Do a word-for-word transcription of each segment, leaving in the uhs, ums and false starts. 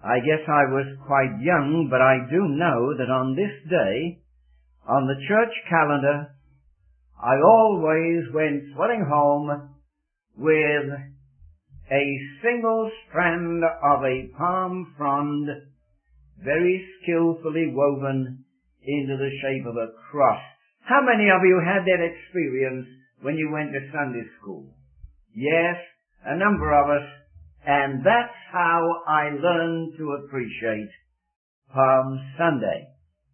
I guess I was quite young, but I do know that on this day, on the church calendar, I always went swelling home with a single strand of a palm frond, very skillfully woven into the shape of a cross. How many of you had that experience when you went to Sunday school? Yes, a number of us, and that's how I learned to appreciate Palm Sunday.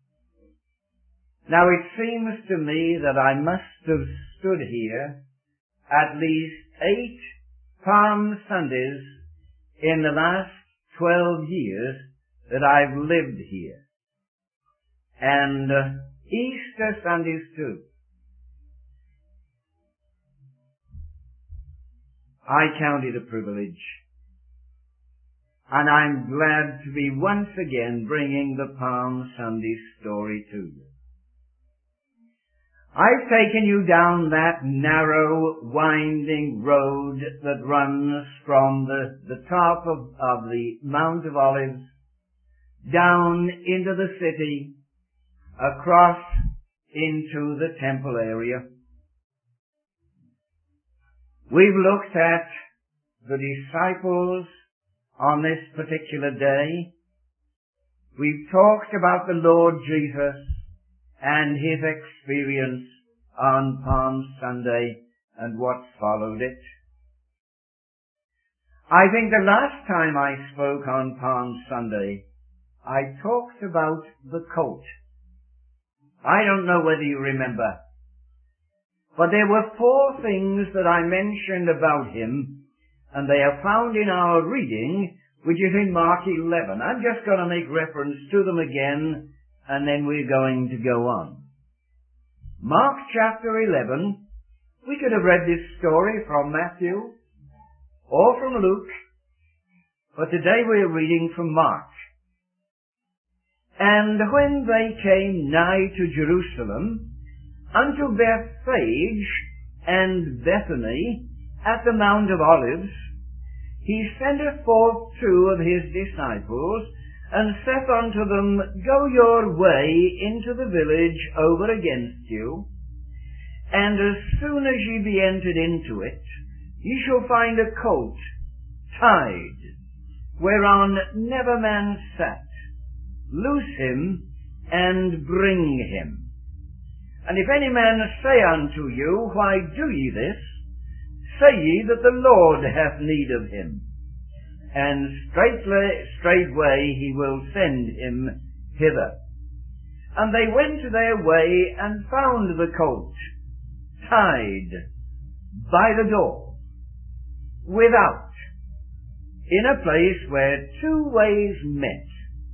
Now it seems to me that I must have stood here at least eight Palm Sundays in the last twelve years that I've lived here. And uh, Easter Sundays too. I count it a privilege. And I'm glad to be once again bringing the Palm Sunday story to you. I've taken you down that narrow, winding road that runs from the, the top of, of the Mount of Olives down into the city, across into the temple area. We've looked at the disciples on this particular day. We've talked about the Lord Jesus and his experience on Palm Sunday and what followed it. I think the last time I spoke on Palm Sunday, I talked about the colt. I don't know whether you remember, but there were four things that I mentioned about him, and they are found in our reading, which is in Mark eleven. I'm just going to make reference to them again, and then we're going to go on. Mark chapter eleven, we could have read this story from Matthew or from Luke, but today we're reading from Mark. And when they came nigh to Jerusalem, unto Bethphage and Bethany, at the Mount of Olives, he sendeth forth two of his disciples, and saith unto them, Go your way into the village over against you, and as soon as ye be entered into it, ye shall find a colt tied, whereon never man sat. Loose him, and bring him. And if any man say unto you, Why do ye this? Say ye that the Lord hath need of him, and straightway, straightway he will send him hither. And they went their way, and found the colt tied by the door, without, in a place where two ways met.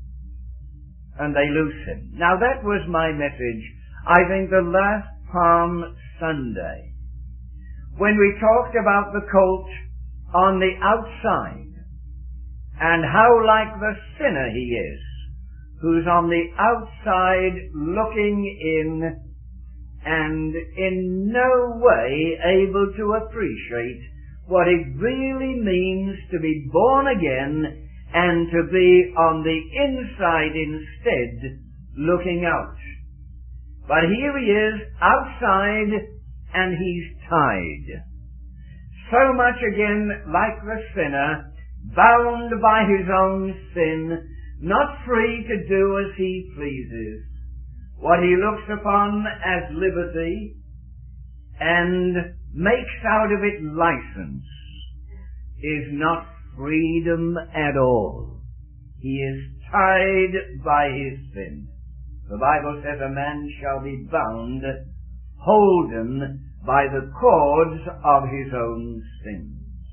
And they loose him. Now that was my message, I think, the last Palm Sunday, when we talked about the colt on the outside, and how like the sinner he is, who's on the outside looking in, and in no way able to appreciate what it really means to be born again, and to be on the inside instead, looking out. But here he is, outside, and he's tied. So much again like the sinner, bound by his own sin, not free to do as he pleases. What he looks upon as liberty, and makes out of it license, is not freedom at all. He is tied by his sin. The Bible says a man shall be bound, holden by the cords of his own sins.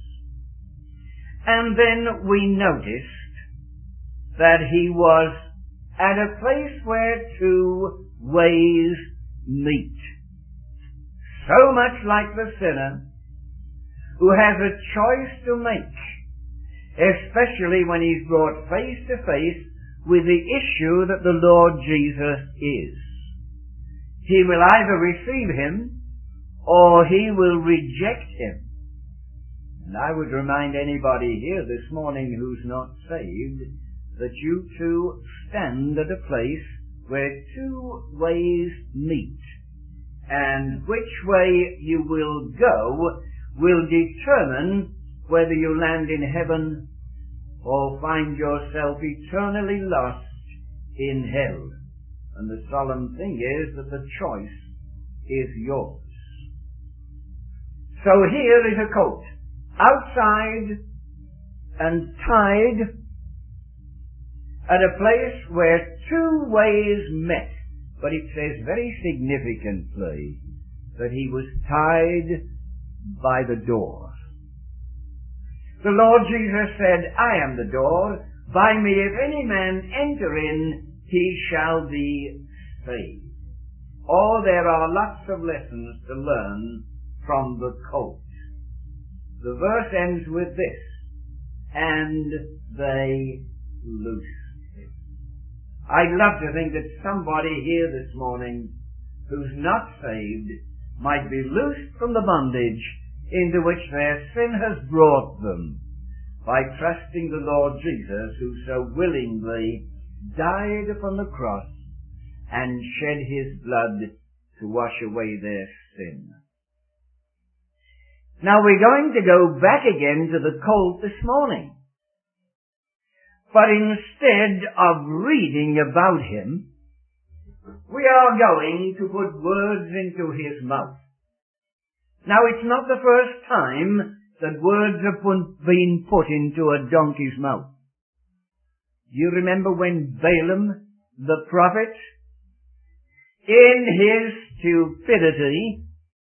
And then we noticed that he was at a place where two ways meet. So much like the sinner who has a choice to make, especially when he's brought face to face with the issue that the Lord Jesus is. He will either receive him or he will reject him. And I would remind anybody here this morning who's not saved that you two stand at a place where two ways meet, and which way you will go will determine whether you land in heaven or find yourself eternally lost in hell. And the solemn thing is that the choice is yours. So here is a colt, outside and tied at a place where two ways met. But it says very significantly that he was tied by the door. The Lord Jesus said, I am the door. By me if any man enter in, he shall be saved. Oh, there are lots of lessons to learn from the colt. The verse ends with this, and they loosed him. I'd love to think that somebody here this morning who's not saved might be loosed from the bondage into which their sin has brought them by trusting the Lord Jesus, who so willingly died upon the cross and shed his blood to wash away their sin. Now we're going to go back again to the colt this morning. But instead of reading about him, we are going to put words into his mouth. Now it's not the first time that words have been put into a donkey's mouth. Do you remember when Balaam, the prophet, in his stupidity,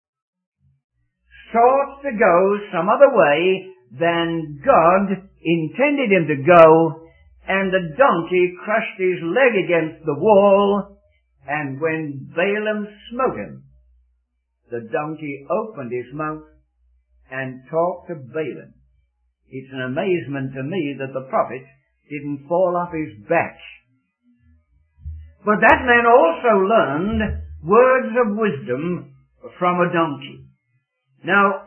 sought to go some other way than God intended him to go, and the donkey crushed his leg against the wall, and when Balaam smote him, the donkey opened his mouth and talked to Balaam. It's an amazement to me that the prophet didn't fall off his back. But that man also learned words of wisdom from a donkey. Now,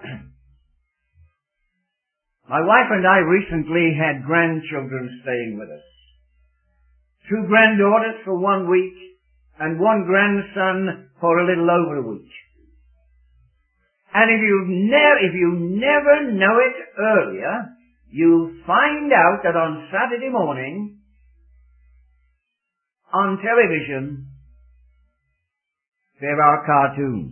my wife and I recently had grandchildren staying with us. Two granddaughters for one week and one grandson for a little over a week. And if you never, if you never know it earlier, you'll find out that on Saturday morning, on television, there are cartoons.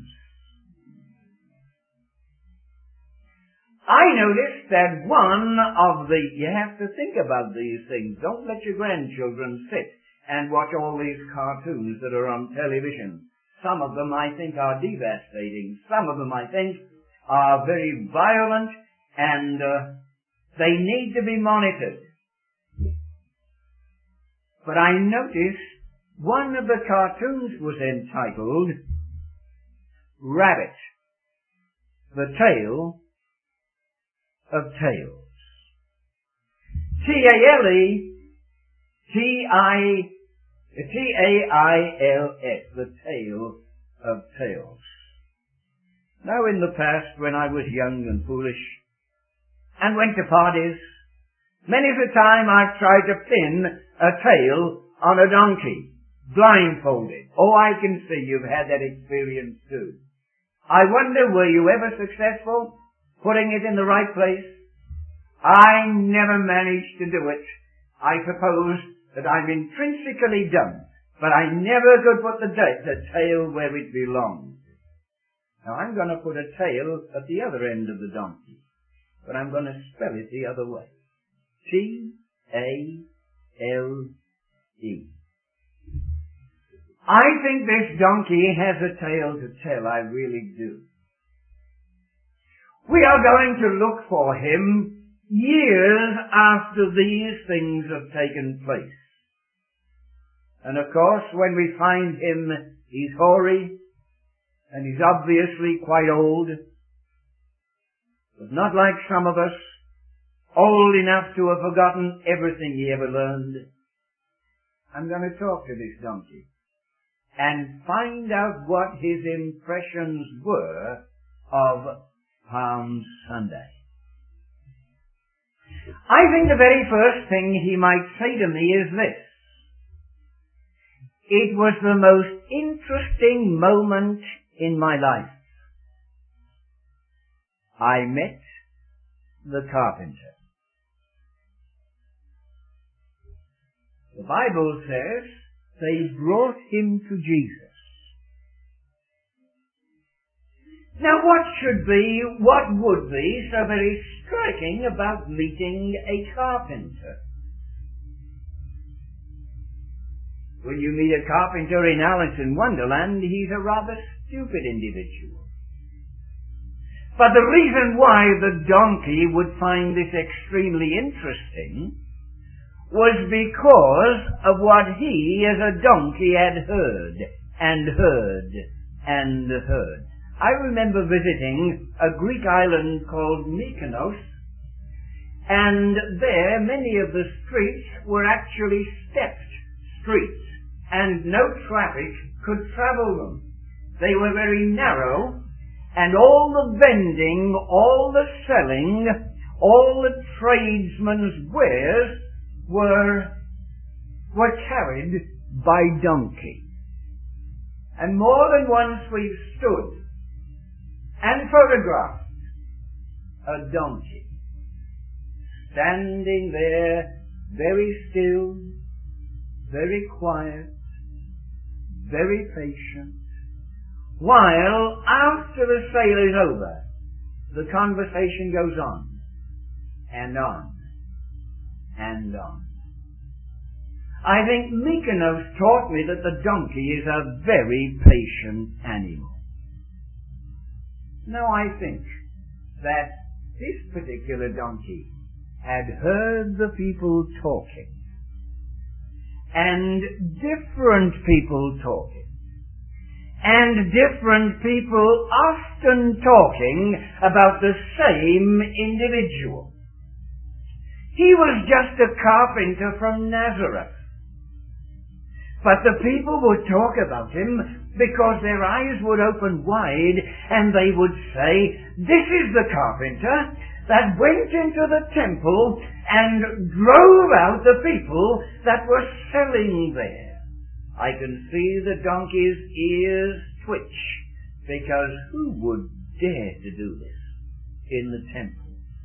I noticed that one of the, you have to think about these things. Don't let your grandchildren sit and watch all these cartoons that are on television. Some of them I think are devastating. Some of them I think are very violent, and uh, they need to be monitored. But I noticed one of the cartoons was entitled Rabbit, the Tale of Tales. T A L E T I T A I L S, the Tale of Tales. Now in the past, when I was young and foolish and went to parties, many a time I've tried to pin a tail on a donkey, blindfolded. Oh, I can see you've had that experience too. I wonder, were you ever successful putting it in the right place? I never managed to do it. I suppose that I'm intrinsically dumb, but I never could put the, da- the tail where it belonged. Now I'm going to put a tail at the other end of the donkey, but I'm going to spell it the other way. T A L E. I think this donkey has a tale to tell, I really do. We are going to look for him years after these things have taken place. And of course, when we find him, he's hoary, and he's obviously quite old, but not like some of us, old enough to have forgotten everything he ever learned. I'm going to talk to this donkey and find out what his impressions were of Palm Sunday. I think the very first thing he might say to me is this: it was the most interesting moment in my life. I met the carpenter. The Bible says they brought him to Jesus. Now what should be, what would be so very striking about meeting a carpenter? When you meet a carpenter in Alice in Wonderland, he's a rather stupid individual. But the reason why the donkey would find this extremely interesting was because of what he as a donkey had heard and heard and heard. I remember visiting a Greek island called Mykonos, and there many of the streets were actually stepped streets, and no traffic could travel them. They were very narrow, and all the vending, all the selling, all the tradesmen's wares were, were carried by donkey. And more than once we've stood and photographed a donkey standing there very still, very quiet, very patient, while after the sale is over, the conversation goes on and on and on. I think Mykonos taught me that the donkey is a very patient animal. Now I think that this particular donkey had heard the people talking, and different people talking, and different people often talking about the same individual. He was just a carpenter from Nazareth. But the people would talk about him because their eyes would open wide and they would say, "This is the carpenter that went into the temple and drove out the people that were selling there." I can see the donkey's ears twitch, because who would dare to do this in the temple?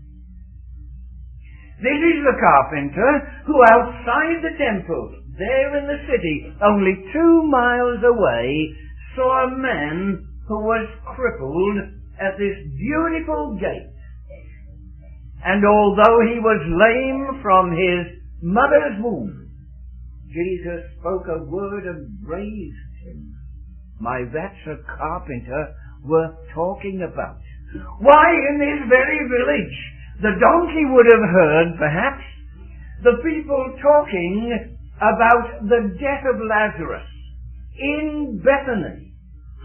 This is the carpenter who outside the temple, there in the city, only two miles away, saw a man who was crippled at this beautiful gate. And although he was lame from his mother's womb, Jesus spoke a word and raised him. My, that's a carpenter worth talking about. Why, in this very village, the donkey would have heard, perhaps, the people talking about the death of Lazarus in Bethany,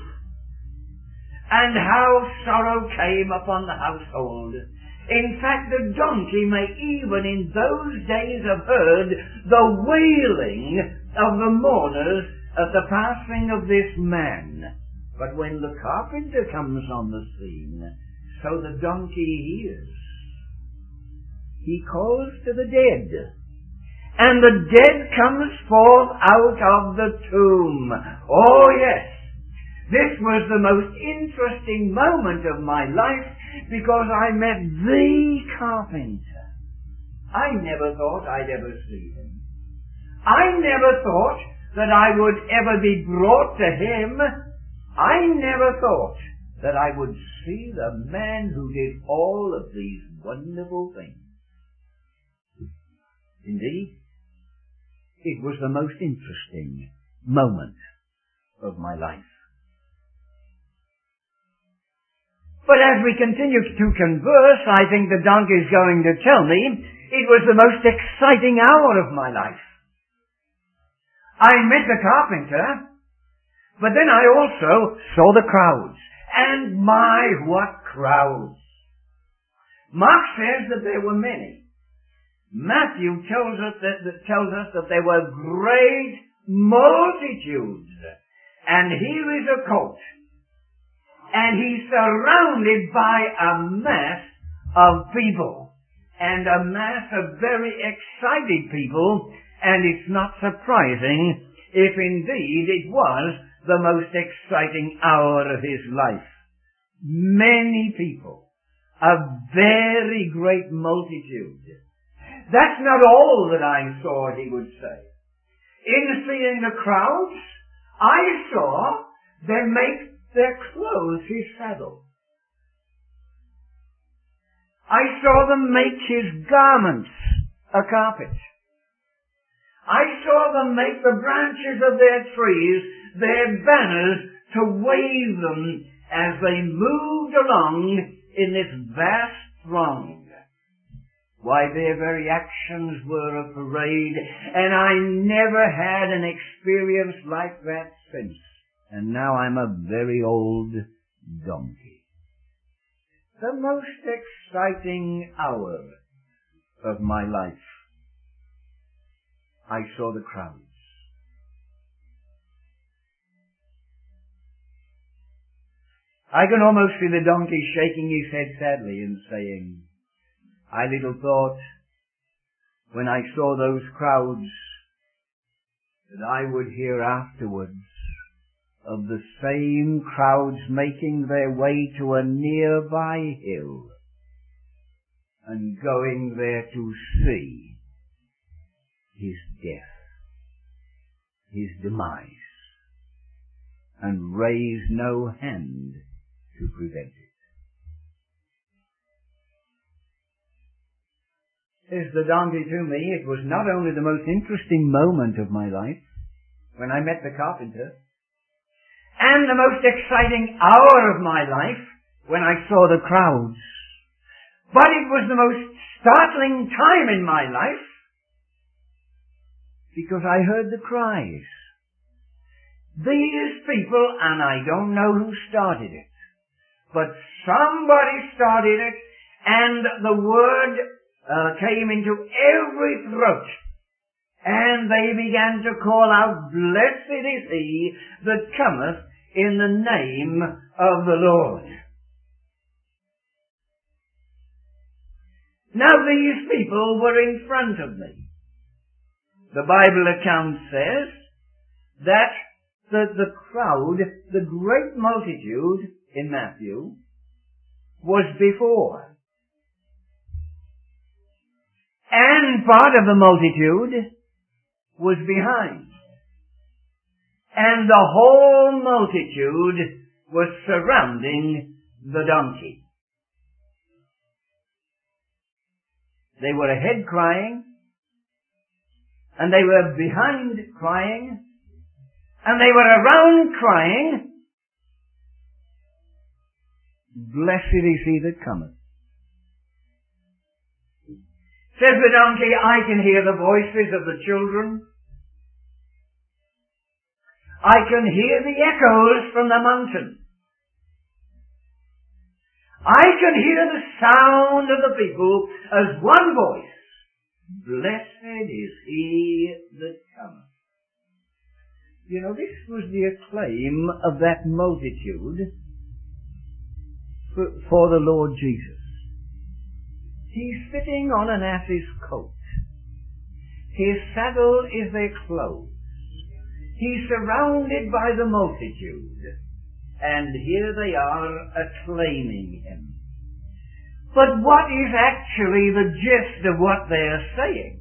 and how sorrow came upon the household. In fact, the donkey may even in those days have heard the wailing of the mourners at the passing of this man. But when the carpenter comes on the scene, so the donkey hears. He calls to the dead, and the dead comes forth out of the tomb. Oh yes, this was the most interesting moment of my life, because I met the carpenter. I never thought I'd ever see him. I never thought that I would ever be brought to him. I never thought that I would see the man who did all of these wonderful things. Indeed, it was the most interesting moment of my life. But as we continue to converse, I think the donkey is going to tell me it was the most exciting hour of my life. I met the carpenter, but then I also saw the crowds. And my, what crowds! Mark says that there were many. Matthew tells us that, that tells us that there were great multitudes. And here is a colt. And he's surrounded by a mass of people. and a mass of very excited people, and it's not surprising if indeed it was the most exciting hour of his life. Many people, a very great multitude. That's not all that I saw, he would say. In seeing the crowds, I saw them make their clothes his saddle. I saw them make his garments a carpet. I saw them make the branches of their trees their banners to wave them as they moved along in this vast throng. Why, their very actions were a parade, and I never had an experience like that since. And now I'm a very old donkey. The most exciting hour of my life. I saw the crowds. I can almost see the donkey shaking his head sadly and saying, I little thought, when I saw those crowds, that I would hear afterwards of the same crowds making their way to a nearby hill and going there to see his death, his demise, and raise no hand to prevent it. Says the donkey to me, it was not only the most interesting moment of my life when I met the carpenter, and the most exciting hour of my life when I saw the crowds, but it was the most startling time in my life because I heard the cries. These people, and I don't know who started it, but somebody started it, and the word uh, came into every throat, and they began to call out, Blessed is he that cometh in the name of the Lord. Now these people were in front of me. The Bible account says that the, the crowd, the great multitude in Matthew, was before. And part of the multitude was behind. And the whole multitude was surrounding the donkey. They were ahead crying, and they were behind crying, and they were around crying, Blessed is he that cometh. Says the donkey, I can hear the voices of the children. I can hear the echoes from the mountain. I can hear the sound of the people as one voice. Blessed is he that cometh. You know, this was the acclaim of that multitude for, for the Lord Jesus. He's sitting on an ass's coat. His saddle is their clothes. He's surrounded by the multitude. And here they are acclaiming him. But what is actually the gist of what they're saying?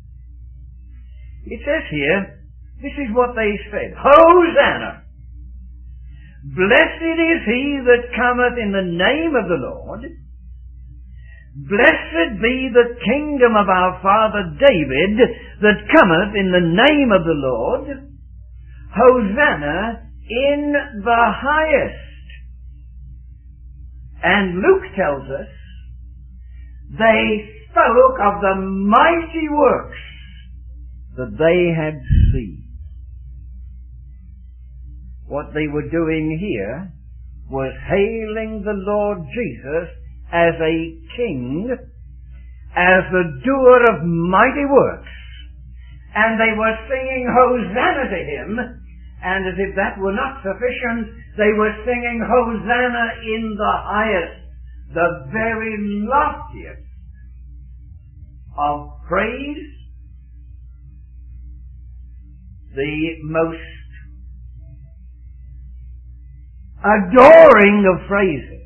It says here, this is what they said. Hosanna! Blessed is he that cometh in the name of the Lord. Blessed be the kingdom of our father David that cometh in the name of the Lord. Hosanna in the highest. And Luke tells us they spoke of the mighty works that they had seen. What they were doing here was hailing the Lord Jesus as a king, as the doer of mighty works. And they were singing Hosanna to him, and as if that were not sufficient, they were singing Hosanna in the highest, the very loftiest. of praise, the most adoring of phrases.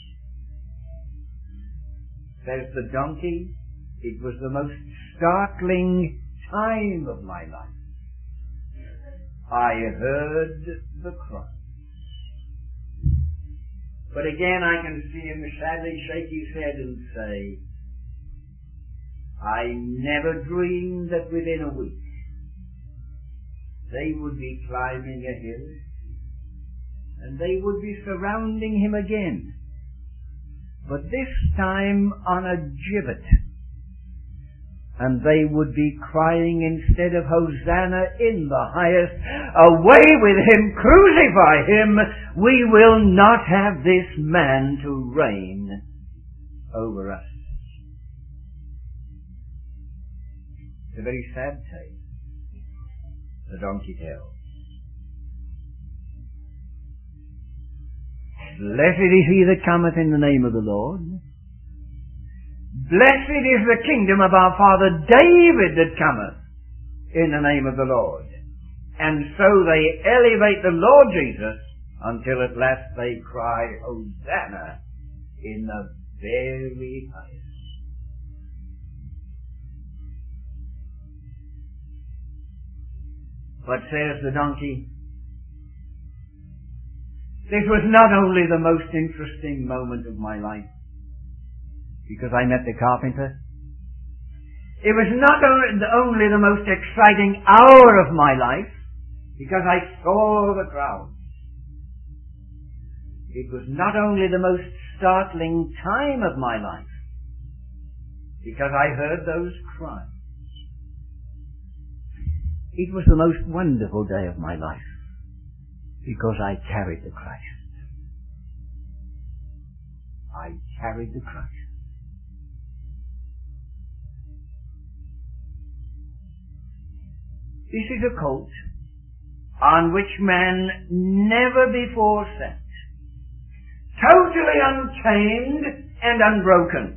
Says the donkey, it was the most startling time of my life. I heard the cry. But again I can see him sadly shake his head and say, I never dreamed that within a week they would be climbing a hill and they would be surrounding him again, but this time on a gibbet, and they would be crying instead of Hosanna in the highest, away with him, crucify him, we will not have this man to reign over us. It's a very sad tale the donkey tells. Blessed is he that cometh in the name of the Lord. Blessed is the kingdom of our father David that cometh in the name of the Lord. And so they elevate the Lord Jesus until at last they cry, Hosanna in the very highest. But says the donkey, this was not only the most interesting moment of my life, because I met the carpenter. It was not only the most exciting hour of my life, because I saw the crowds. It was not only the most startling time of my life, because I heard those cries. It was the most wonderful day of my life, because I carried the Christ. I carried the Christ. This is a colt on which man never before sat, totally untamed and unbroken.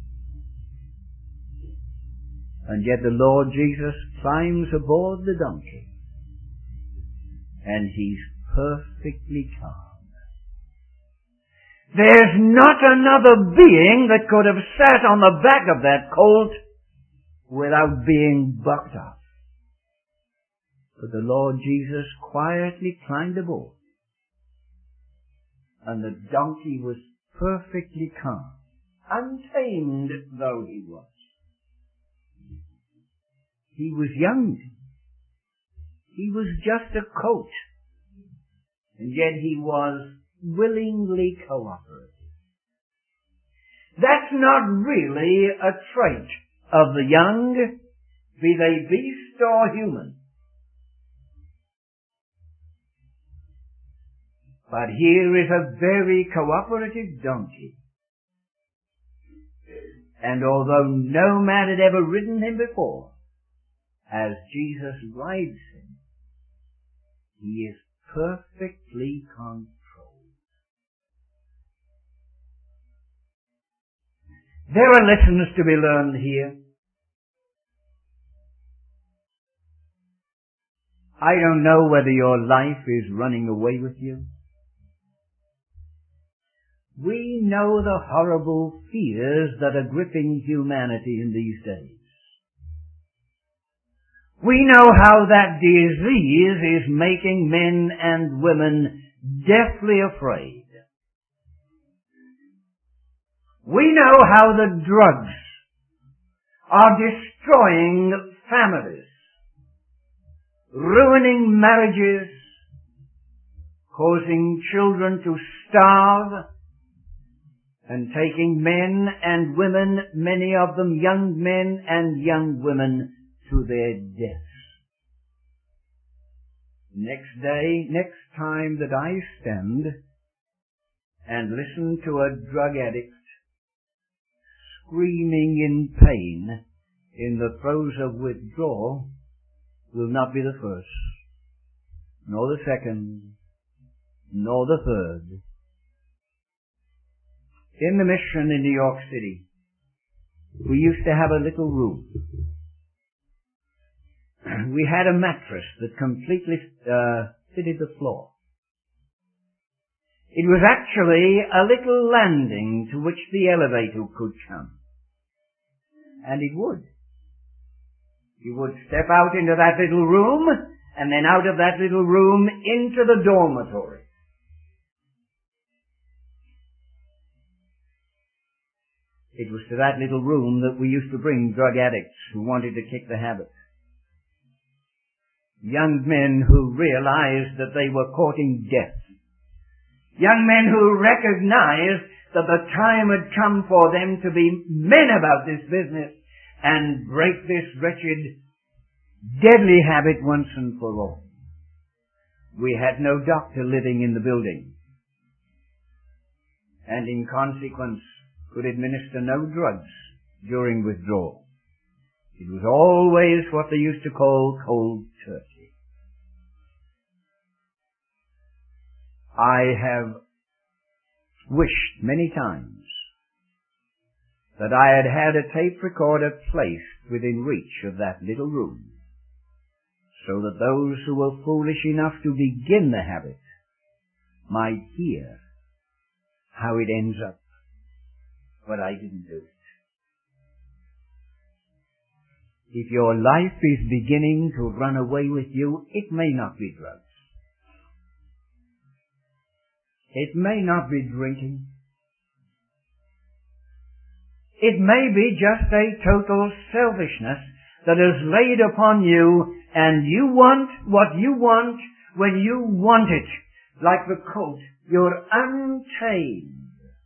And yet the Lord Jesus climbs aboard the donkey, and he's perfectly calm. There's not another being that could have sat on the back of that colt without being bucked off. But the Lord Jesus quietly climbed aboard, and the donkey was perfectly calm, untamed though he was. He was young. He was just a colt, and yet he was willingly cooperative. That's not really a trait of the young, be they beast or human. But here is a very cooperative donkey. And although no man had ever ridden him before, as Jesus rides him, he is perfectly controlled. There are lessons to be learned here. I don't know whether your life is running away with you. We know the horrible fears that are gripping humanity in these days. We know how that disease is making men and women deathly afraid. We know how the drugs are destroying families, ruining marriages, causing children to starve, and taking men and women, many of them young men and young women, to their deaths. Next day, next time that I stand and listen to a drug addict screaming in pain in the throes of withdrawal, will not be the first, nor the second, nor the third. In the mission in New York City, we used to have a little room. We had a mattress that completely uh, fitted the floor. It was actually a little landing to which the elevator could come. And it would. You would step out into that little room, and then out of that little room into the dormitory. It was to that little room that we used to bring drug addicts who wanted to kick the habit. Young men who realized that they were courting death. Young men who recognized that the time had come for them to be men about this business and break this wretched, deadly habit once and for all. We had no doctor living in the building, and in consequence could administer no drugs during withdrawal. It was always what they used to call cold turkey. I have wished many times that I had had a tape recorder placed within reach of that little room, so that those who were foolish enough to begin the habit might hear how it ends up. But I didn't do it. If your life is beginning to run away with you, it may not be drugs. It may not be drinking. It may be just a total selfishness that is laid upon you, and you want what you want when you want it. Like the coat, you're untamed.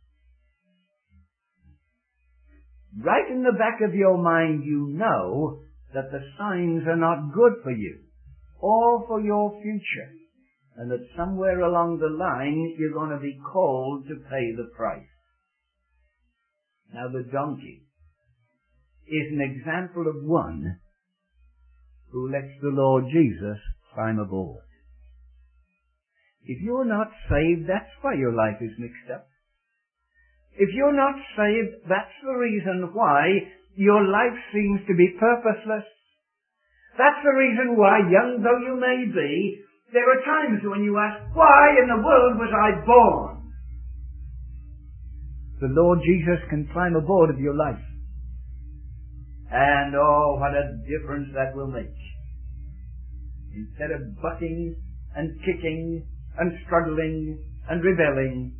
Right in the back of your mind you know that the signs are not good for you or for your future, and that somewhere along the line you're going to be called to pay the price. Now the donkey is an example of one who lets the Lord Jesus climb aboard. If you're not saved, that's why your life is mixed up. If you're not saved, that's the reason why your life seems to be purposeless. That's the reason why, young though you may be, there are times when you ask, why in the world was I born? The Lord Jesus can climb aboard of your life. And oh, what a difference that will make. Instead of bucking and kicking and struggling and rebelling,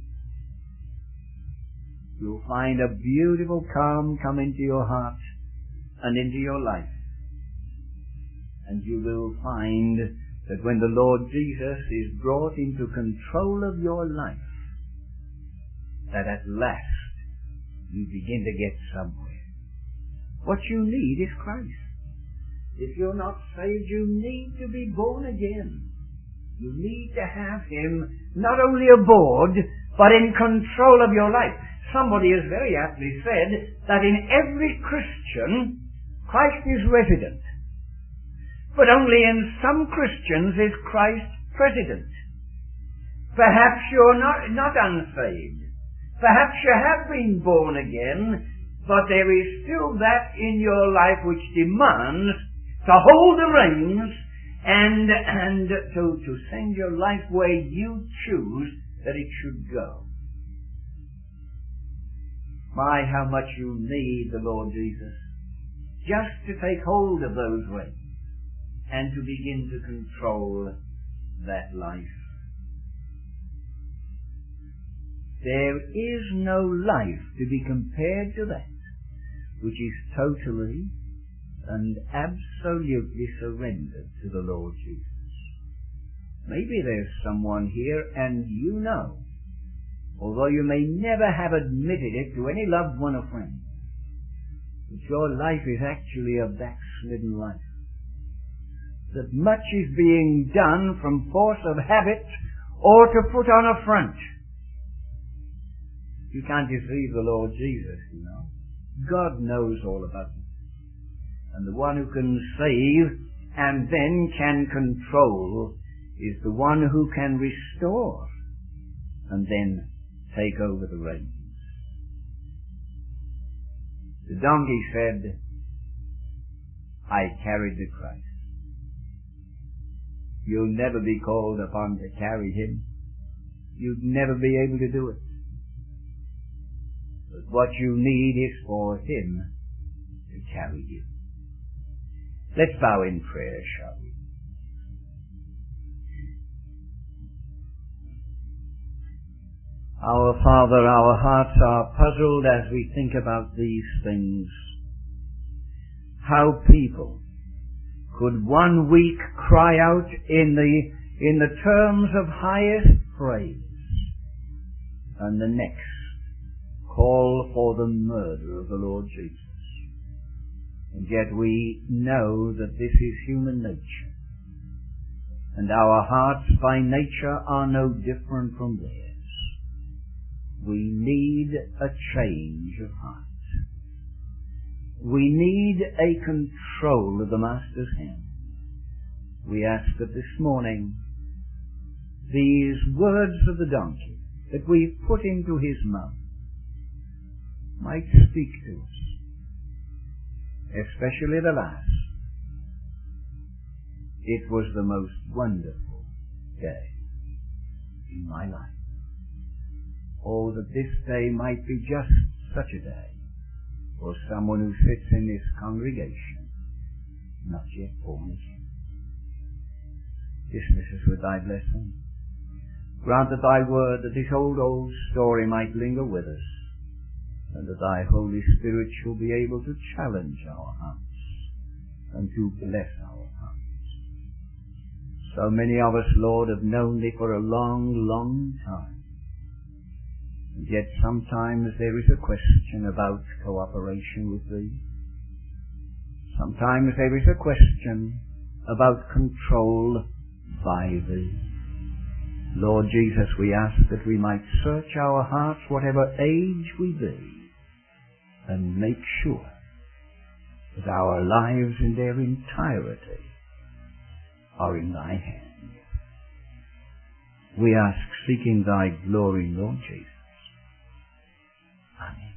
you'll find a beautiful calm come into your heart and into your life. And you will find that when the Lord Jesus is brought into control of your life, that at last you begin to get somewhere. What you need is Christ. If you're not saved, you need to be born again. You need to have Him not only aboard, but in control of your life. Somebody has very aptly said that in every Christian, Christ is resident. But only in some Christians is Christ president. Perhaps you're not, not unsaved. Perhaps you have been born again, but there is still that in your life which demands to hold the reins and, and to, to send your life where you choose that it should go. My, how much you need the Lord Jesus just to take hold of those reins and to begin to control that life. There is no life to be compared to that which is totally and absolutely surrendered to the Lord Jesus. Maybe there's someone here and you know, although you may never have admitted it to any loved one or friend, that your life is actually a backslidden life. That much is being done from force of habit or to put on a front. You can't deceive the Lord Jesus, you know. God knows all about it. And the one who can save and then can control is the one who can restore and then take over the reins. The donkey said, I carried the Christ. You'll never be called upon to carry him. You'd never be able to do it. But what you need is for him to carry you. Let's bow in prayer, shall we? Our Father, our hearts are puzzled as we think about these things. How people could one week cry out in the, in the terms of highest praise, and the next call for the murder of the Lord Jesus. And yet we know that this is human nature, and our hearts by nature are no different from theirs. We need a change of heart. We need a control of the Master's hand. We ask that this morning these words of the donkey that we've put into his mouth might speak to us, especially the last. It was the most wonderful day in my life. Oh, that this day might be just such a day for someone who sits in this congregation, not yet born again. Dismiss us with thy blessing. Grant that thy word, that this old, old story might linger with us, and that thy Holy Spirit shall be able to challenge our hearts and to bless our hearts. So many of us, Lord, have known thee for a long, long time. And yet sometimes there is a question about cooperation with thee. Sometimes there is a question about control by thee. Lord Jesus, we ask that we might search our hearts, whatever age we be, and make sure that our lives in their entirety are in thy hand. We ask, seeking thy glory, Lord Jesus. Amen.